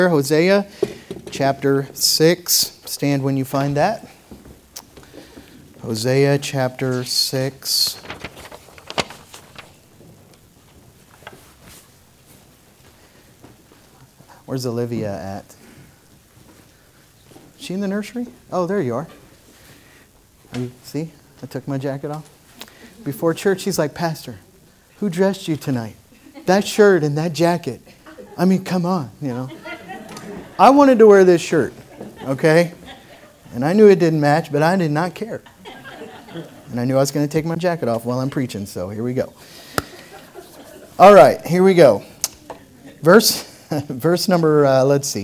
Hosea chapter 6. Stand when you find that. Hosea chapter 6. Where's Olivia at? Is she in the nursery? Oh, there you are. See? I took my jacket off. Before church, she's like, Pastor, who dressed you tonight? That shirt and that jacket. I mean, come on, I wanted to wear this shirt, okay? And I knew it didn't match, but I did not care. And I knew I was going to take my jacket off while I'm preaching, so here we go. All right, here we go. Verse number, let's see.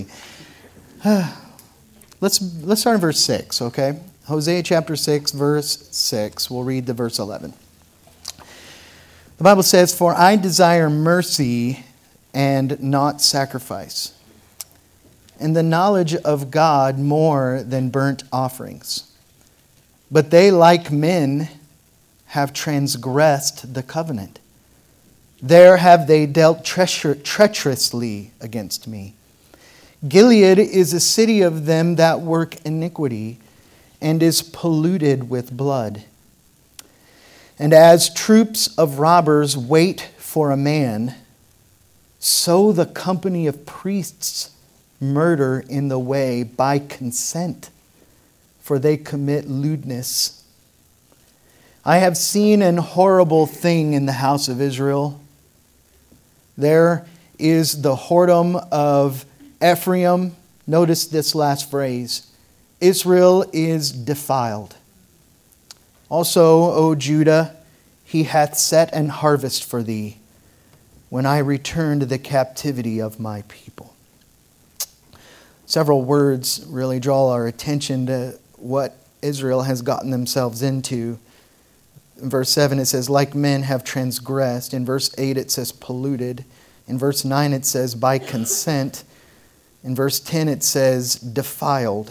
Let's start in verse 6, okay? Hosea chapter 6, verse 6. We'll read the verse 11. The Bible says, "For I desire mercy and not sacrifice, and the knowledge of God more than burnt offerings. But they, like men, have transgressed the covenant. There have they dealt treacherously against me. Gilead is a city of them that work iniquity, and is polluted with blood. And as troops of robbers wait for a man, so the company of priests murder in the way by consent, for they commit lewdness. I have seen an horrible thing in the house of Israel. There is the whoredom of Ephraim." Notice this last phrase. "Israel is defiled. Also, O Judah, he hath set an harvest for thee, when I return to the captivity of my people." Several words really draw our attention to what Israel has gotten themselves into. In verse 7 it says, "Like men have transgressed." In verse 8 it says, "polluted." In verse 9 it says, "by consent." In verse 10 it says, "defiled."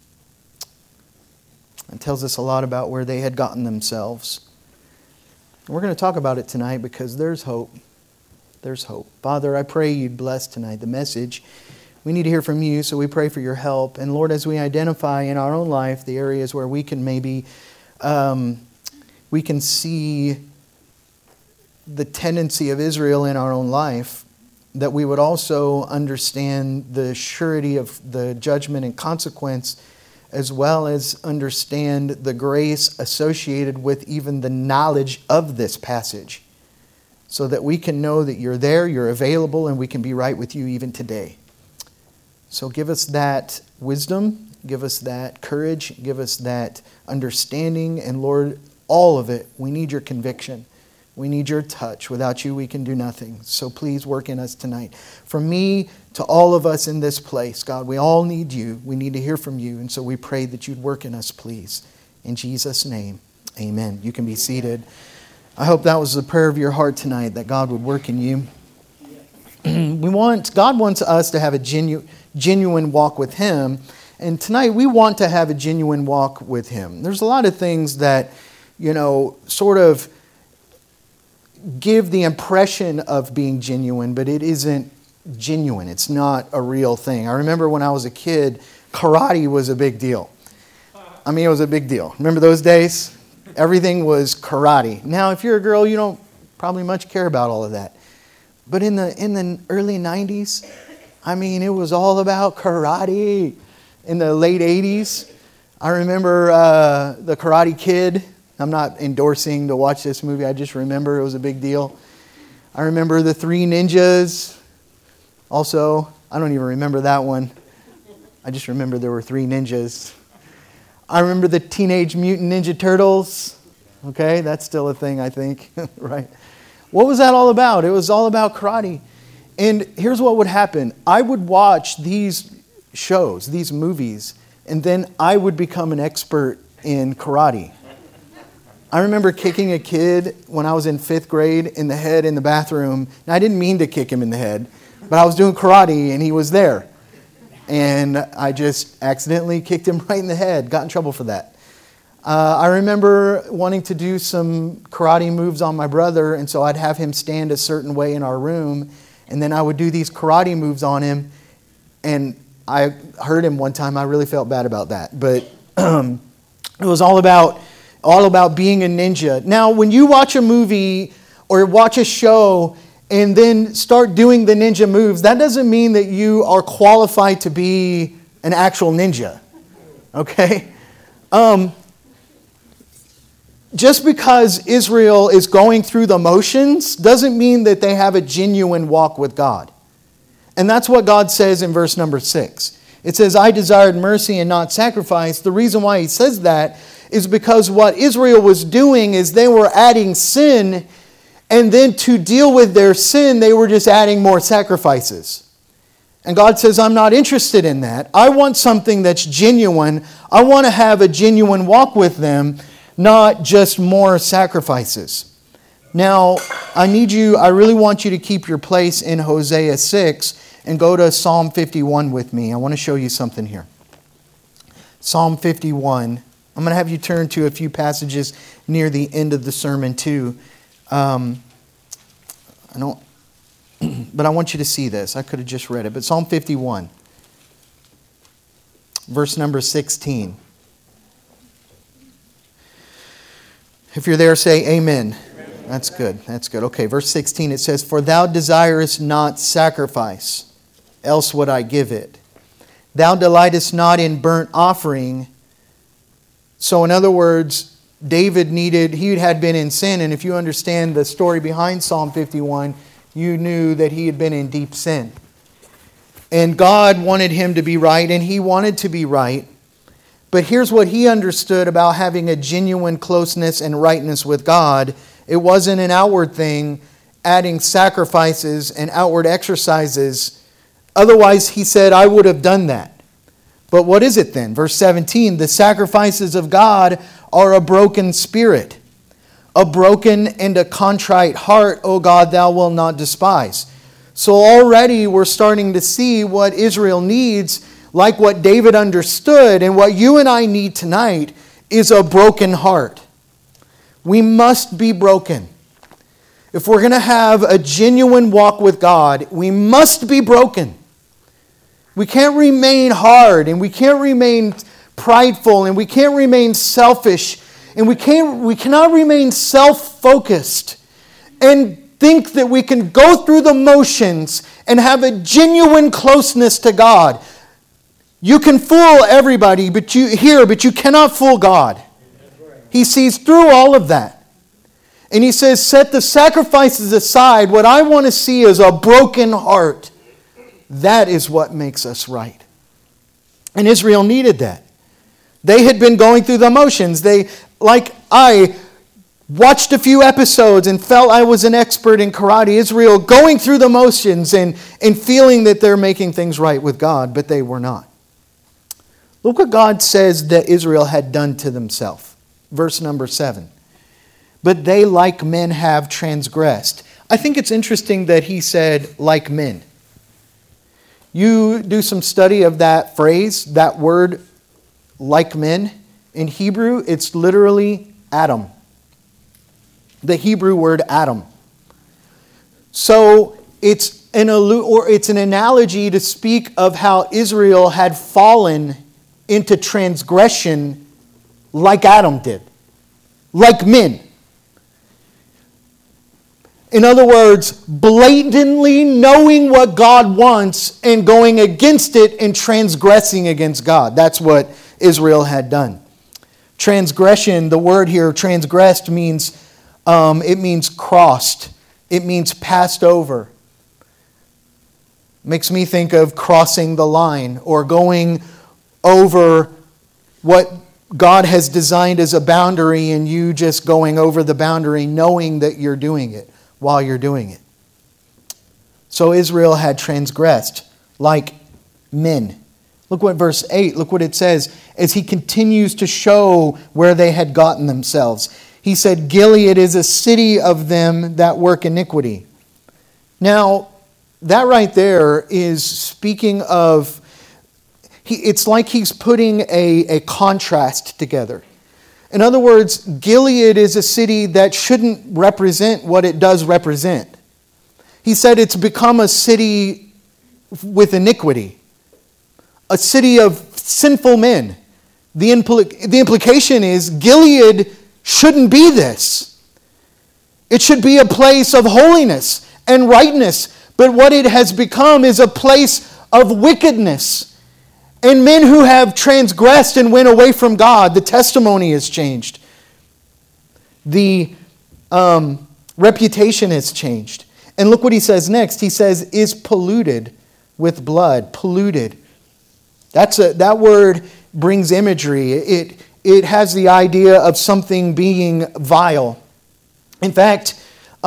It tells us a lot about where they had gotten themselves. And we're going to talk about it tonight because there's hope. There's hope. Father, I pray you'd bless tonight the message. We need to hear from you, so we pray for your help. And Lord, as we identify in our own life the areas where we can maybe, we can see the tendency of Israel in our own life, that we would also understand the surety of the judgment and consequence, as well as understand the grace associated with even the knowledge of this passage, so that we can know that you're there, you're available, and we can be right with you even today. So give us that wisdom, give us that courage, give us that understanding, and Lord, all of it, we need your conviction. We need your touch. Without you, we can do nothing. So please work in us tonight. From me to all of us in this place, God, we all need you. We need to hear from you. And so we pray that you'd work in us, please. In Jesus' name, amen. You can be seated. I hope that was the prayer of your heart tonight, that God would work in you. God wants us to have a genuine walk with Him. And tonight we want to have a genuine walk with Him. There's a lot of things that, sort of give the impression of being genuine, but it isn't genuine. It's not a real thing. I remember when I was a kid, karate was a big deal. I mean, it was a big deal. Remember those days? Everything was karate. Now, if you're a girl, you don't probably much care about all of that. But in the early 90s, I mean, it was all about karate. In the late 80s, I remember The Karate Kid. I'm not endorsing to watch this movie. I just remember it was a big deal. I remember The Three Ninjas. Also, I don't even remember that one. I just remember there were three ninjas. I remember the Teenage Mutant Ninja Turtles. Okay, that's still a thing, I think. Right? What was that all about? It was all about karate. And here's what would happen. I would watch these shows, these movies, and then I would become an expert in karate. I remember kicking a kid when I was in 5th grade in the head in the bathroom. And I didn't mean to kick him in the head, but I was doing karate and he was there. And I just accidentally kicked him right in the head. Got in trouble for that. I remember wanting to do some karate moves on my brother, and so I'd have him stand a certain way in our room, and then I would do these karate moves on him, And I heard him one time. I really felt bad about that. But it was all about being a ninja. Now, when you watch a movie or watch a show and then start doing the ninja moves, that doesn't mean that you are qualified to be an actual ninja. Okay? Just because Israel is going through the motions doesn't mean that they have a genuine walk with God. And that's what God says in verse number 6. It says, I desired mercy and not sacrifice. The reason why he says that is because what Israel was doing is they were adding sin, and then to deal with their sin, they were just adding more sacrifices. And God says, I'm not interested in that. I want something that's genuine. I want to have a genuine walk with them, not just more sacrifices. Now, I really want you to keep your place in Hosea 6 and go to Psalm 51 with me. I want to show you something here. Psalm 51. I'm going to have you turn to a few passages near the end of the sermon too. But I want you to see this. I could have just read it. But Psalm 51, verse number 16. If you're there, say amen. That's good. That's good. Okay, verse 16, it says, For thou desirest not sacrifice, else would I give it. Thou delightest not in burnt offering. So in other words, David he had been in sin, and if you understand the story behind Psalm 51, you knew that he had been in deep sin. And God wanted him to be right, and he wanted to be right. But here's what he understood about having a genuine closeness and rightness with God. It wasn't an outward thing, adding sacrifices and outward exercises. Otherwise, he said, I would have done that. But what is it then? Verse 17, the sacrifices of God are a broken spirit, a broken and a contrite heart, O God, thou wilt not despise. So already we're starting to see what Israel needs, like what David understood, and what you and I need tonight is a broken heart. We must be broken. If we're going to have a genuine walk with God, we must be broken. We can't remain hard, and we can't remain prideful, and we can't remain selfish, and we cannot remain self-focused and think that we can go through the motions and have a genuine closeness to God. You can fool everybody, but you cannot fool God. He sees through all of that. And he says, set the sacrifices aside. What I want to see is a broken heart. That is what makes us right. And Israel needed that. They had been going through the motions. I watched a few episodes and felt I was an expert in karate. Israel going through the motions and feeling that they're making things right with God, but they were not. Look what God says that Israel had done to themselves. Verse number 7. But they like men have transgressed. I think it's interesting that he said like men. You do some study of that phrase, that word like men. In Hebrew, it's literally Adam. The Hebrew word Adam. So it's an analogy to speak of how Israel had fallen into transgression like Adam did. Like men. In other words, blatantly knowing what God wants and going against it and transgressing against God. That's what Israel had done. Transgression, the word here, transgressed, means crossed. It means passed over. Makes me think of crossing the line or going over what God has designed as a boundary and you just going over the boundary knowing that you're doing it while you're doing it. So Israel had transgressed like men. Look what verse 8, look what it says as he continues to show where they had gotten themselves. He said, Gilead is a city of them that work iniquity. Now, that right there is speaking of, it's like he's putting a contrast together. In other words, Gilead is a city that shouldn't represent what it does represent. He said it's become a city with iniquity. a city of sinful men. The implication is Gilead shouldn't be this. It should be a place of holiness and rightness. But what it has become is a place of wickedness. And men who have transgressed and went away from God, the testimony has changed. The reputation has changed. And look what he says next. He says, is polluted with blood. Polluted. That word brings imagery. It has the idea of something being vile. In fact,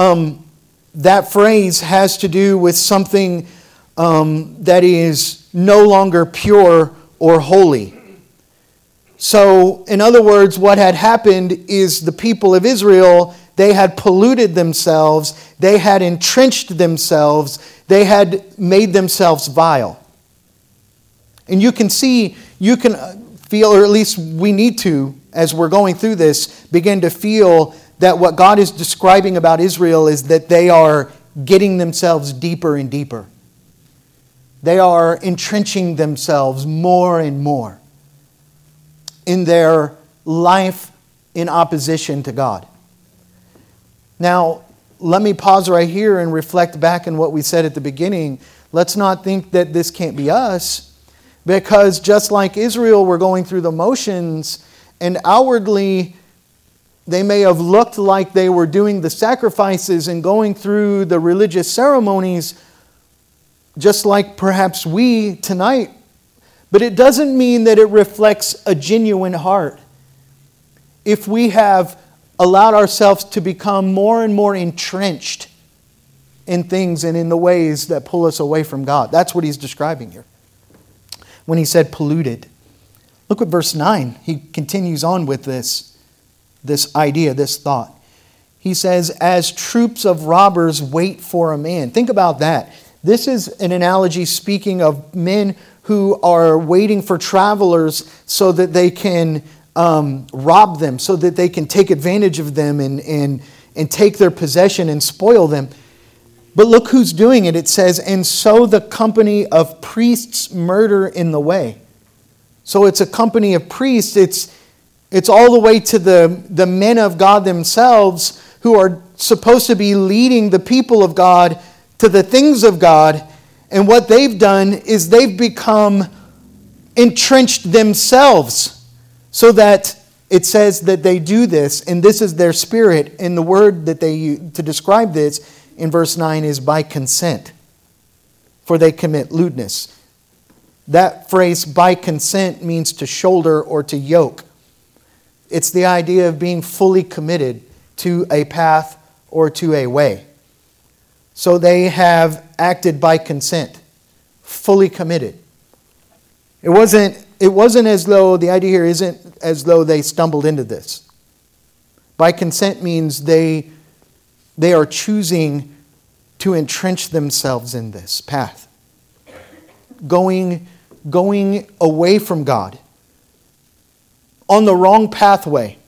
that phrase has to do with something that is no longer pure or holy. So, in other words, what had happened is the people of Israel, they had polluted themselves, they had entrenched themselves, they had made themselves vile. And you can see, you can feel, or at least we need to, as we're going through this, begin to feel that what God is describing about Israel is that they are getting themselves deeper and deeper. They are entrenching themselves more and more in their life in opposition to God. Now, let me pause right here and reflect back on what we said at the beginning. Let's not think that this can't be us, because just like Israel were going through the motions, and outwardly they may have looked like they were doing the sacrifices and going through the religious ceremonies, just like perhaps we tonight. But it doesn't mean that it reflects a genuine heart. If we have allowed ourselves to become more and more entrenched in things and in the ways that pull us away from God. That's what he's describing here when he said polluted. Look at verse 9. He continues on with this idea, this thought. He says, as troops of robbers wait for a man. Think about that. This is an analogy speaking of men who are waiting for travelers so that they can rob them, so that they can take advantage of them and take their possession and spoil them. But look who's doing it. It says, and so the company of priests murder in the way. So it's a company of priests. It's all the way to the men of God themselves who are supposed to be leading the people of God to the things of God. And what they've done is they've become entrenched themselves, so that it says that they do this, and this is their spirit. And the word that they use to describe this in verse 9 is by consent, for they commit lewdness. That phrase, by consent, means to shoulder or to yoke. It's the idea of being fully committed to a path or to a way. So they have acted by consent, fully committed. It wasn't as though, the idea here isn't as though they stumbled into this. By consent means they are choosing to entrench themselves in this path. Going away from God. On the wrong pathway.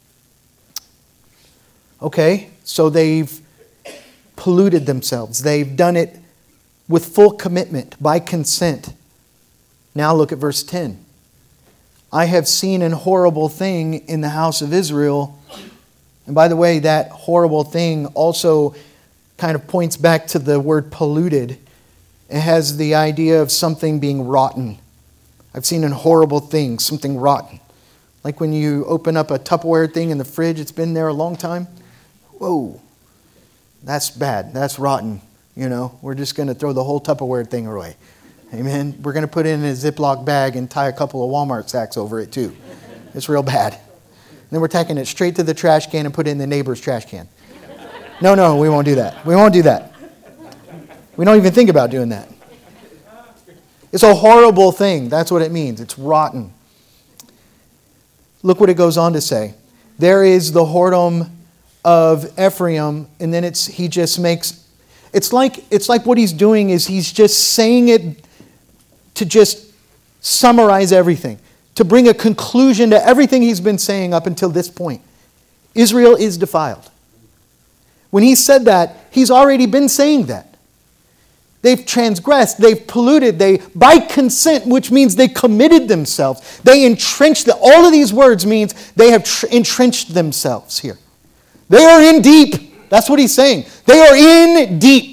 Okay, so they've polluted themselves. They've done it with full commitment, by consent. Now look at verse 10. I have seen an horrible thing in the house of Israel. And by the way, that horrible thing also kind of points back to the word polluted. It has the idea of something being rotten. I've seen a horrible thing, something rotten. Like when you open up a Tupperware thing in the fridge, it's been there a long time. Whoa, that's bad, that's rotten. You know, we're just going to throw the whole Tupperware thing away. Amen. We're going to put it in a Ziploc bag and tie a couple of Walmart sacks over it too. It's real bad. And then we're taking it straight to the trash can and put it in the neighbor's trash can. No, we won't do that. We won't do that. We don't even think about doing that. It's a horrible thing. That's what it means. It's rotten. Look what it goes on to say. There is the whoredom of Ephraim, and then he just makes... It's like what he's doing is he's just saying it to just summarize everything, to bring a conclusion to everything he's been saying up until this point. Israel is defiled. When he said that, he's already been saying that. They've transgressed, they've polluted, they by consent, which means they committed themselves. They entrenched, all of these words means they have entrenched themselves here. They are in deep. That's what he's saying. They are in deep.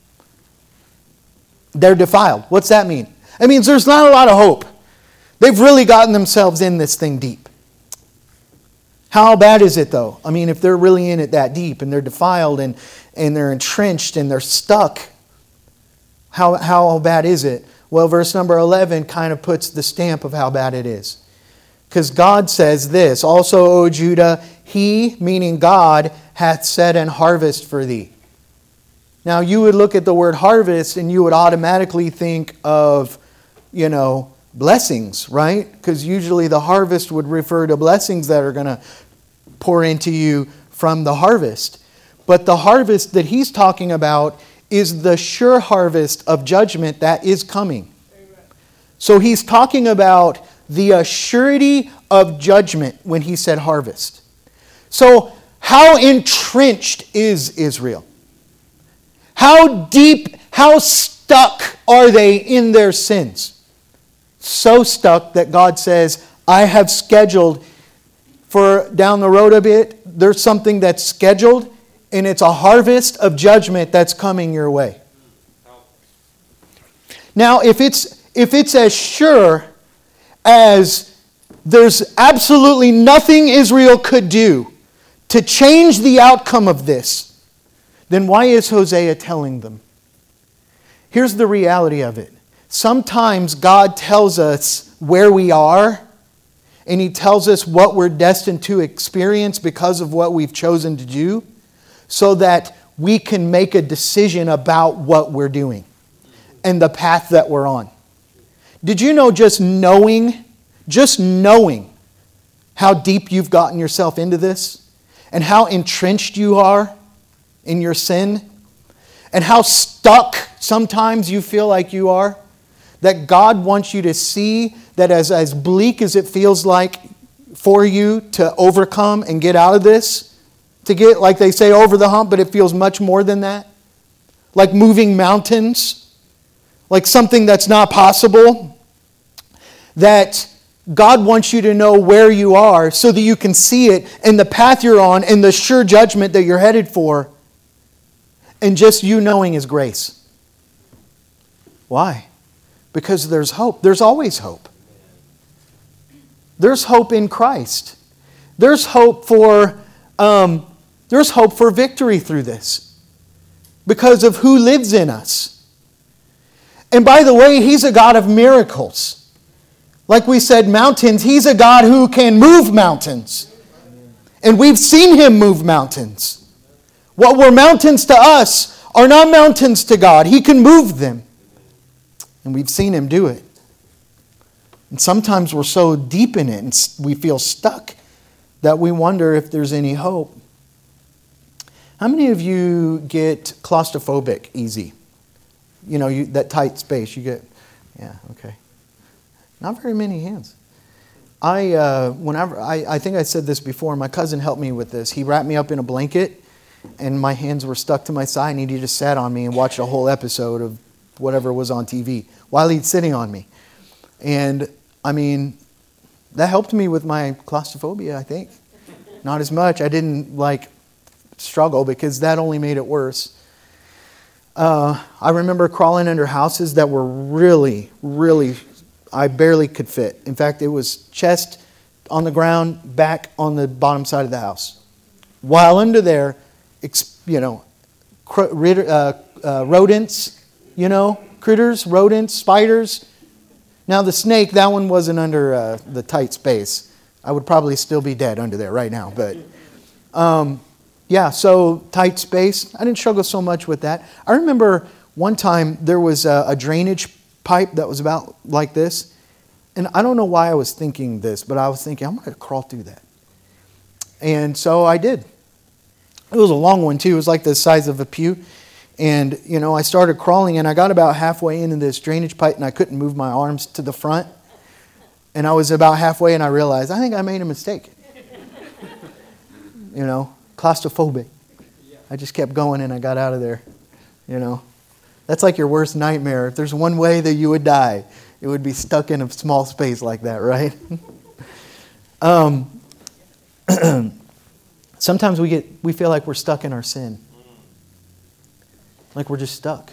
They're defiled. What's that mean? It means there's not a lot of hope. They've really gotten themselves in this thing deep. How bad is it though? I mean, if they're really in it that deep and they're defiled and they're entrenched and they're stuck, how bad is it? Well, verse number 11 kind of puts the stamp of how bad it is. Because God says this, also, O Judah, he, meaning God, hath set an harvest for thee. Now, you would look at the word harvest and you would automatically think of, blessings, right? Because usually the harvest would refer to blessings that are going to pour into you from the harvest. But the harvest that he's talking about is the sure harvest of judgment that is coming. Amen. So he's talking about the assurity of judgment when he said harvest. So how entrenched is Israel? How deep, how stuck are they in their sins? So stuck that God says, I have scheduled for down the road a bit, there's something that's scheduled, and it's a harvest of judgment that's coming your way. Now, if it's as sure as there's absolutely nothing Israel could do to change the outcome of this, then why is Hosea telling them? Here's the reality of it. Sometimes God tells us where we are, and He tells us what we're destined to experience because of what we've chosen to do, so that we can make a decision about what we're doing and the path that we're on. Did you know just knowing how deep you've gotten yourself into this and how entrenched you are in your sin and how stuck sometimes you feel like you are, that God wants you to see that as bleak as it feels like for you to overcome and get out of this, to get, like they say, over the hump, but it feels much more than that. Like moving mountains. Like something that's not possible. That God wants you to know where you are so that you can see it and the path you're on and the sure judgment that you're headed for. And just you knowing His grace. Why? Because there's hope. There's always hope. There's hope in Christ. There's hope for victory through this because of who lives in us. And by the way, He's a God of miracles. Like we said, mountains, He's a God who can move mountains. And we've seen Him move mountains. What were mountains to us are not mountains to God. He can move them. And we've seen Him do it. And sometimes we're so deep in it and we feel stuck that we wonder if there's any hope. How many of you get claustrophobic easy? That tight space you get. Yeah, okay. Not very many hands. I think I said this before. My cousin helped me with this. He wrapped me up in a blanket, and my hands were stuck to my side, and he just sat on me and watched a whole episode of whatever was on TV while he's sitting on me. And that helped me with my claustrophobia, I think. Not as much. I didn't struggle because that only made it worse. I remember crawling under houses that were really, really, I barely could fit. In fact, it was chest on the ground, back on the bottom side of the house. While under there, rodents, critters, rodents, spiders. Now the snake, that one wasn't under the tight space. I would probably still be dead under there right now. But so tight space. I didn't struggle so much with that. I remember one time there was a drainage pipe that was about like this. And I don't know why I was thinking this, but I was thinking, I'm going to crawl through that. And so I did. It was a long one too. It was like the size of a pew. And, I started crawling and I got about halfway into this drainage pipe and I couldn't move my arms to the front. And I was about halfway and I realized, I think I made a mistake. Claustrophobic. I just kept going and I got out of there. That's like your worst nightmare. If there's one way that you would die, it would be stuck in a small space like that, right? Sometimes we feel like we're stuck in our sin. Like we're just stuck.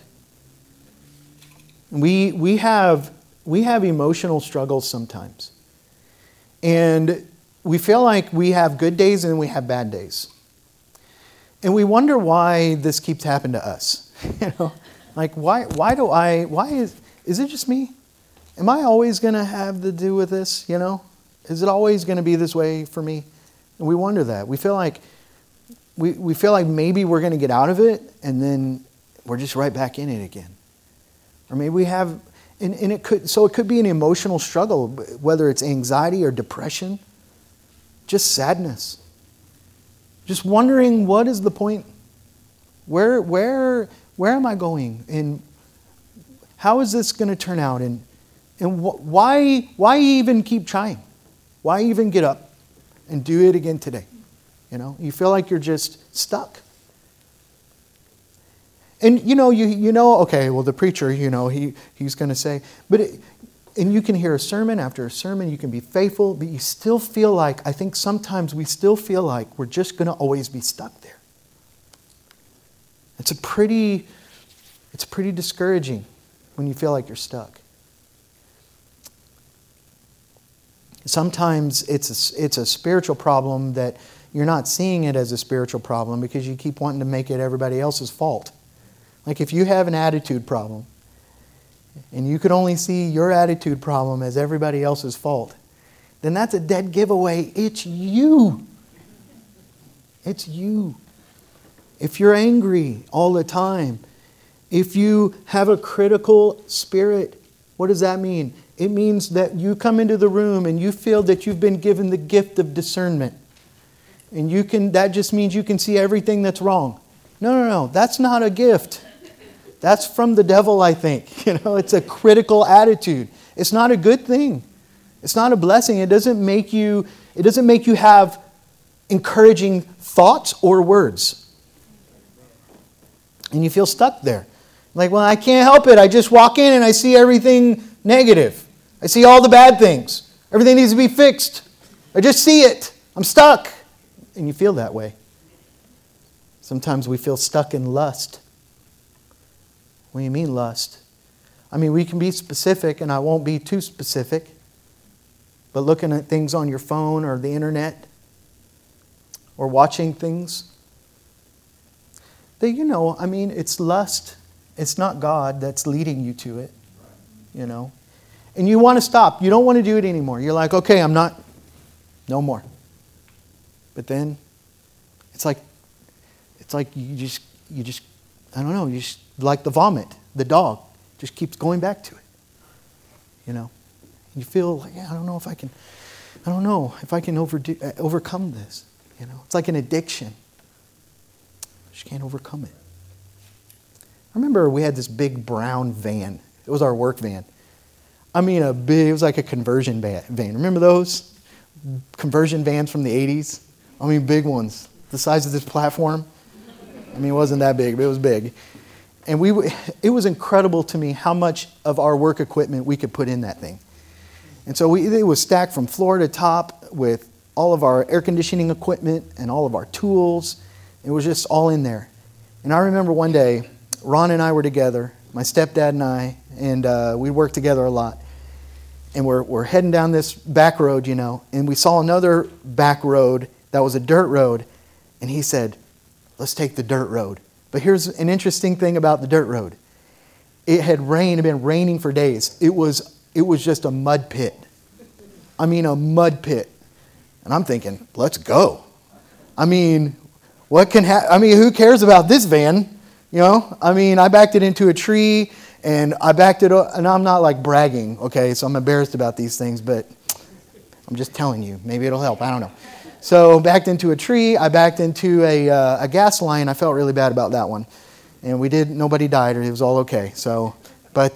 We have emotional struggles sometimes. And we feel like we have good days and we have bad days. And we wonder why this keeps happening to us. Like why is it just me? Am I always going to have to do with this, Is it always going to be this way for me? And we wonder that. We feel like maybe we're going to get out of it and then we're just right back in it again. Or maybe we have and it could be an emotional struggle, whether it's anxiety or depression, just sadness. Just wondering, what is the point? Where am I going? And how is this going to turn out? And why even keep trying? Why even get up and do it again today? You feel like you're just stuck. And okay, well the preacher, he's going to say, and you can hear a sermon after a sermon, you can be faithful, but you still feel like, I think sometimes we still feel like we're just going to always be stuck there. It's pretty discouraging when you feel like you're stuck. Sometimes it's a spiritual problem that you're not seeing it as a spiritual problem because you keep wanting to make it everybody else's fault. Like if you have an attitude problem and you could only see your attitude problem as everybody else's fault, then that's a dead giveaway. It's you. It's you. If you're angry all the time, if you have a critical spirit, what does that mean? It means that you come into the room and you feel that you've been given the gift of discernment. And that just means you can see everything that's wrong. No. That's not a gift. That's from the devil, I think. It's a critical attitude. It's not a good thing. It's not a blessing. It doesn't make you have encouraging thoughts or words. And you feel stuck there. Like, well, I can't help it. I just walk in and I see everything negative. I see all the bad things. Everything needs to be fixed. I just see it. I'm stuck. And you feel that way. Sometimes we feel stuck in lust. What do you mean lust? I mean, we can be specific, and I won't be too specific. But looking at things on your phone or the internet or watching things, it's lust. It's not God that's leading you to it, And you want to stop. You don't want to do it anymore. You're like, okay, no more. But then it's like you just I don't know, you just like the vomit, the dog just keeps going back to it. You feel like, I don't know if I can overcome this. It's like an addiction. I just can't overcome it. I remember we had this big brown van. It was our work van. I mean, it was like a conversion van. Remember those conversion vans from the 80s? I mean, big ones, the size of this platform. I mean, it wasn't that big, but it was big. And it was incredible to me how much of our work equipment we could put in that thing. And so it was stacked from floor to top with all of our air conditioning equipment and all of our tools. It was just all in there. And I remember one day, Ron and I were together, my stepdad and I, and we worked together a lot. And we're heading down this back road, and we saw another back road that was a dirt road. And he said, let's take the dirt road. But here's an interesting thing about the dirt road. It had been raining for days. It was just a mud pit. I mean, a mud pit. And I'm thinking, let's go. I mean, who cares about this van? I mean, I backed it into a tree, and and I'm not like bragging, okay? So I'm embarrassed about these things, but I'm just telling you. Maybe it'll help. I don't know. So backed into a tree. I backed into a gas line. I felt really bad about that one. And nobody died, or it was all okay. So, but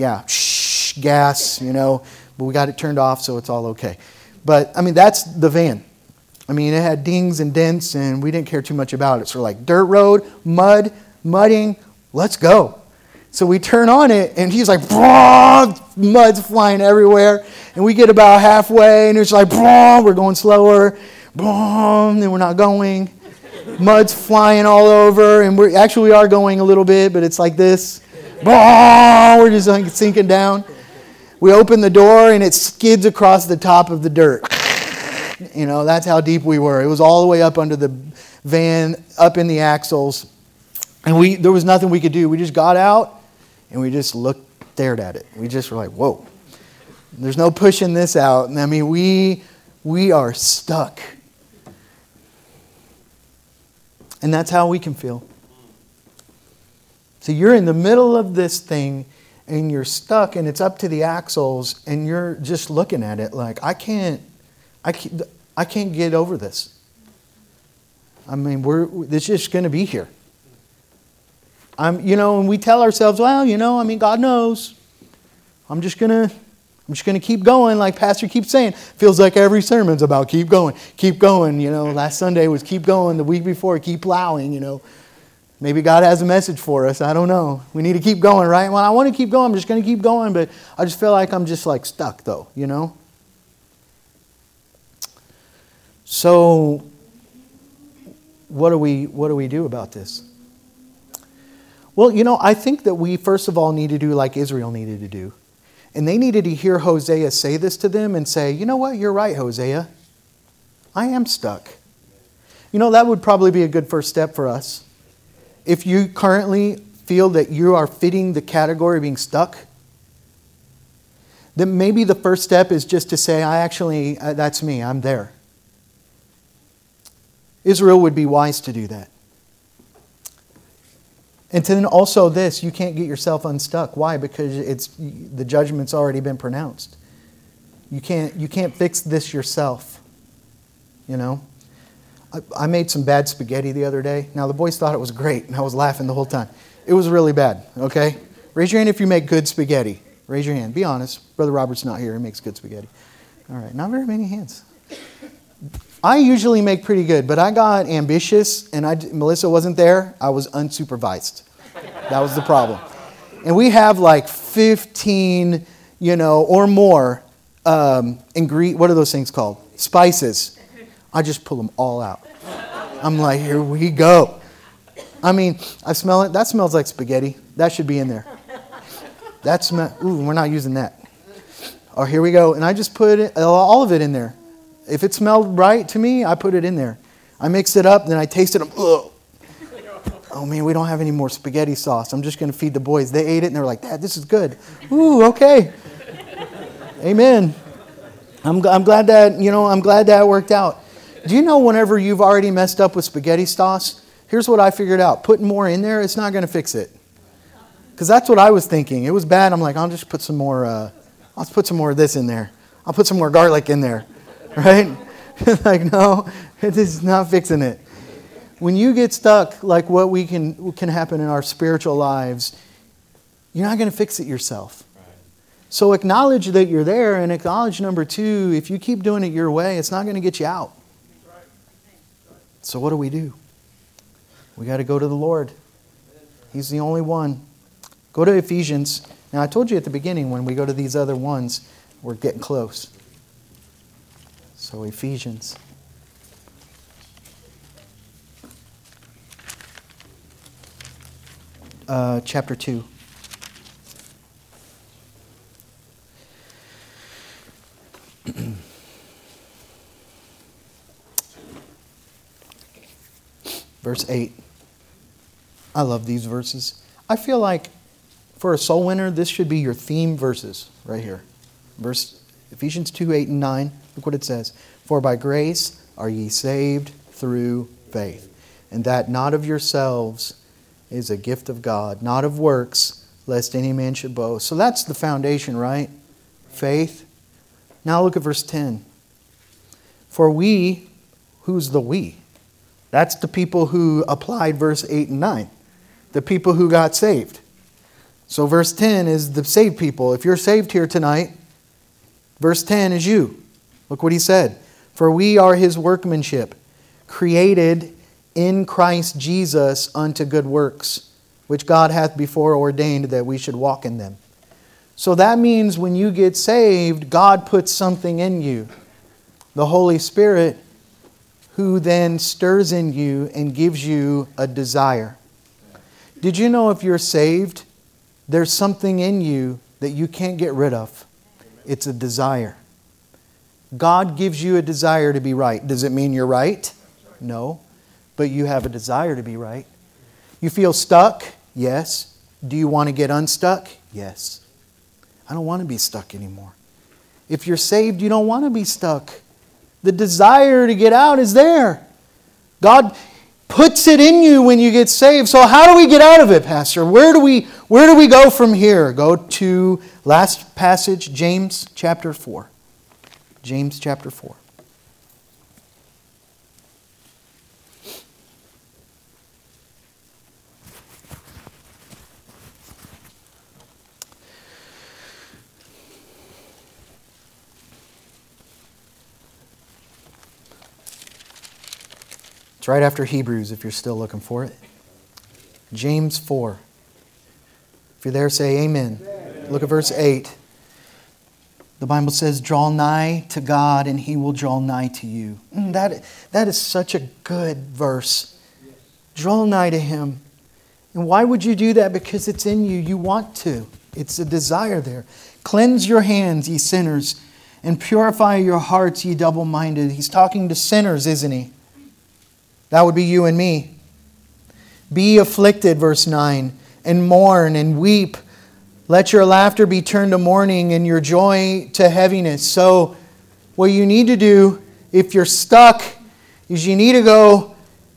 gas, but we got it turned off, so it's all okay. But, I mean, that's the van. I mean, it had dings and dents, and we didn't care too much about it. So, like, dirt road, mudding, let's go. So we turn on it, and he's like, mud's flying everywhere. And we get about halfway, and it's like, we're going slower. Then we're not going. Mud's flying all over, and we are going a little bit, but it's like this. We're just like sinking down. We open the door, and it skids across the top of the dirt. That's how deep we were. It was all the way up under the van, up in the axles. And there was nothing we could do. We just got out, and we just stared at it. We just were like, whoa. There's no pushing this out. I mean, we are stuck. And that's how we can feel. So you're in the middle of this thing, and you're stuck, and it's up to the axles, and you're just looking at it like, I can't get over this. I mean, it's just going to be here. And we tell ourselves, God knows. I'm just gonna keep going, like Pastor keeps saying. Feels like every sermon's about keep going. Last Sunday was keep going. The week before, keep plowing. Maybe God has a message for us. I don't know. We need to keep going, right? Well, I want to keep going. I'm just going to keep going, but I just feel like I'm just like stuck, though. So, what do we do about this? Well, I think that we, first of all, need to do like Israel needed to do. And they needed to hear Hosea say this to them and say, you know what, you're right, Hosea. I am stuck. That would probably be a good first step for us. If you currently feel that you are fitting the category of being stuck, then maybe the first step is just to say, that's me, I'm there. Israel would be wise to do that. And then also this, you can't get yourself unstuck. Why? Because the judgment's already been pronounced. You can't fix this yourself. I made some bad spaghetti the other day. Now the boys thought it was great, and I was laughing the whole time. It was really bad, okay? Raise your hand if you make good spaghetti. Raise your hand. Be honest. Brother Robert's not here. He makes good spaghetti. All right, not very many hands. I usually make pretty good, but I got ambitious, and Melissa wasn't there. I was unsupervised. That was the problem. And we have like 15, or more what are those things called? Spices. I just pull them all out. I'm like, here we go. I mean, I smell it. That smells like spaghetti. That should be in there. We're not using that. Oh, here we go. And I just put all of it in there. If it smelled right to me, I put it in there. I mix it up, then I taste it. Oh man, we don't have any more spaghetti sauce. I'm just going to feed the boys. They ate it and they're like, Dad, this is good. Ooh, okay. Amen. I'm glad that worked out. Do you know whenever you've already messed up with spaghetti sauce, here's what I figured out. Putting more in there, it's not going to fix it. Because that's what I was thinking. It was bad. I'm like, I'll just put some more, I'll put some more of this in there. I'll put some more garlic in there. Right? Like, no, this is not fixing it. When you get stuck, like what can happen in our spiritual lives, you're not going to fix it yourself. Right. So acknowledge that you're there, and acknowledge number two, if you keep doing it your way, it's not going to get you out. Right. So what do? We got to go to the Lord. He's the only one. Go to Ephesians. Now, I told you at the beginning, when we go to these other ones, we're getting close. So Ephesians. Chapter 2. Verse 8. I love these verses. I feel like for a soul winner, this should be your theme verses right here. Ephesians 2, 8 and 9. Look what it says. For by grace are ye saved through faith, and that not of yourselves is a gift of God, not of works, lest any man should boast. So that's the foundation, right? Faith. Now look at verse 10. For we, who's the we? That's the people who applied verse 8 and 9. The people who got saved. So verse 10 is the saved people. If you're saved here tonight, verse 10 is you. Look what he said. For we are his workmanship, created in Christ Jesus unto good works, which God hath before ordained that we should walk in them. So that means when you get saved, God puts something in you. The Holy Spirit, who then stirs in you and gives you a desire. Did you know if you're saved, there's something in you that you can't get rid of? It's a desire. God gives you a desire to be right. Does it mean you're right? No. But you have a desire to be right. You feel stuck? Yes. Do you want to get unstuck? Yes. I don't want to be stuck anymore. If you're saved, you don't want to be stuck. The desire to get out is there. God puts it in you when you get saved. So how do we get out of it, Pastor? Where do we go from here? Go to last passage, James chapter 4. James chapter 4. It's right after Hebrews if you're still looking for it. James 4. If you're there, say amen. Look at verse 8. The Bible says, draw nigh to God and He will draw nigh to you. That is such a good verse. Draw nigh to Him. And why would you do that? Because it's in you. You want to. It's a desire there. Cleanse your hands, ye sinners, and purify your hearts, ye double-minded. He's talking to sinners, isn't He? That would be you and me. Be afflicted, verse 9, and mourn and weep. Let your laughter be turned to mourning and your joy to heaviness. So what you need to do if you're stuck is you need to go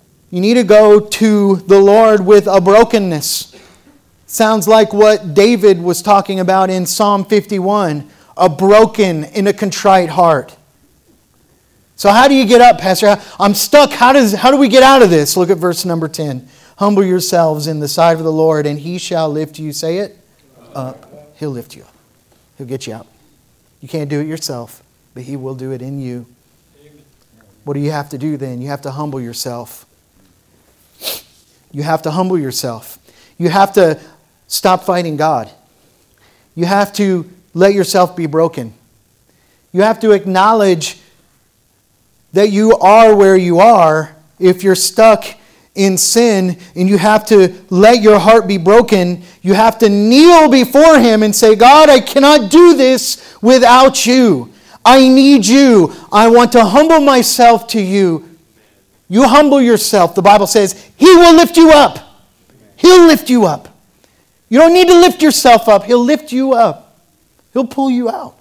to the Lord with a brokenness. Sounds like what David was talking about in Psalm 51, a broken and a contrite heart. So how do you get up, Pastor? I'm stuck. How do we get out of this? Look at verse number 10. Humble yourselves in the sight of the Lord, and He shall lift you. Say it. Up. He'll lift you up. He'll get you out. You can't do it yourself, but He will do it in you. What do you have to do then? You have to humble yourself. You have to humble yourself. You have to stop fighting God. You have to let yourself be broken. You have to acknowledge that you are where you are if you're stuck in sin, and you have to let your heart be broken. You have to kneel before Him and say, God, I cannot do this without You. I need You. I want to humble myself to You. You humble yourself. The Bible says He will lift you up. He'll lift you up. You don't need to lift yourself up. He'll lift you up. He'll pull you out.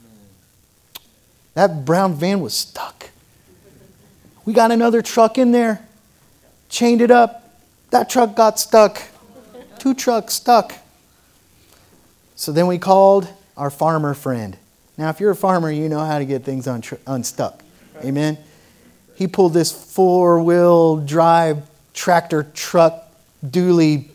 That brown van was stuck. We got another truck in there. Chained it up. That truck got stuck. 2 trucks stuck. So then we called our farmer friend. Now, if you're a farmer, you know how to get things unstuck. Amen? He pulled this 4-wheel drive tractor truck dually.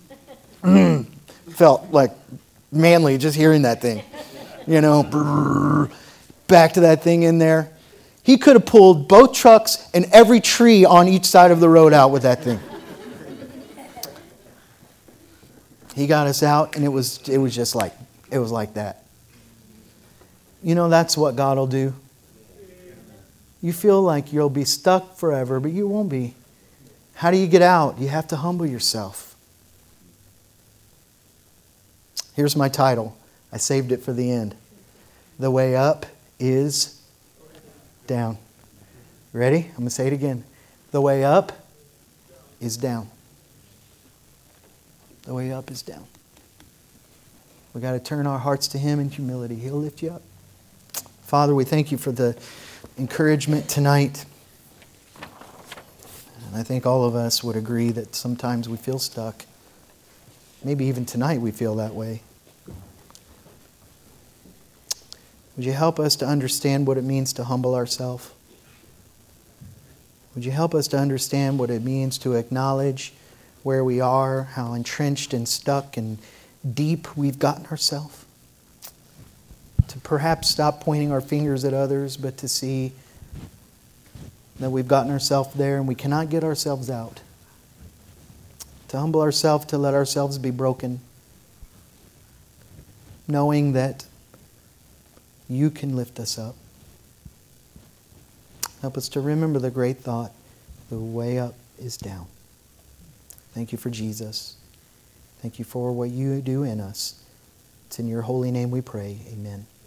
Felt like manly just hearing that thing. You know, back to that thing in there. He could have pulled both trucks and every tree on each side of the road out with that thing. He got us out, and it was just like that. You know, that's what God will do. You feel like you'll be stuck forever, but you won't be. How do you get out? You have to humble yourself. Here's my title. I saved it for the end. The way up is down. Ready? I'm going to say it again. The way up is down. The way up is down. We've got to turn our hearts to Him in humility. He'll lift you up. Father, we thank You for the encouragement tonight. And I think all of us would agree that sometimes we feel stuck. Maybe even tonight we feel that way. Would You help us to understand what it means to humble ourselves? Would You help us to understand what it means to acknowledge where we are, how entrenched and stuck and deep we've gotten ourselves? To perhaps stop pointing our fingers at others, but to see that we've gotten ourselves there and we cannot get ourselves out. to humble ourselves, to let ourselves be broken, knowing that you can lift us up. Help us to remember the great thought, the way up is down. Thank you for Jesus. Thank you for what you do in us. It's in your holy name we pray. Amen.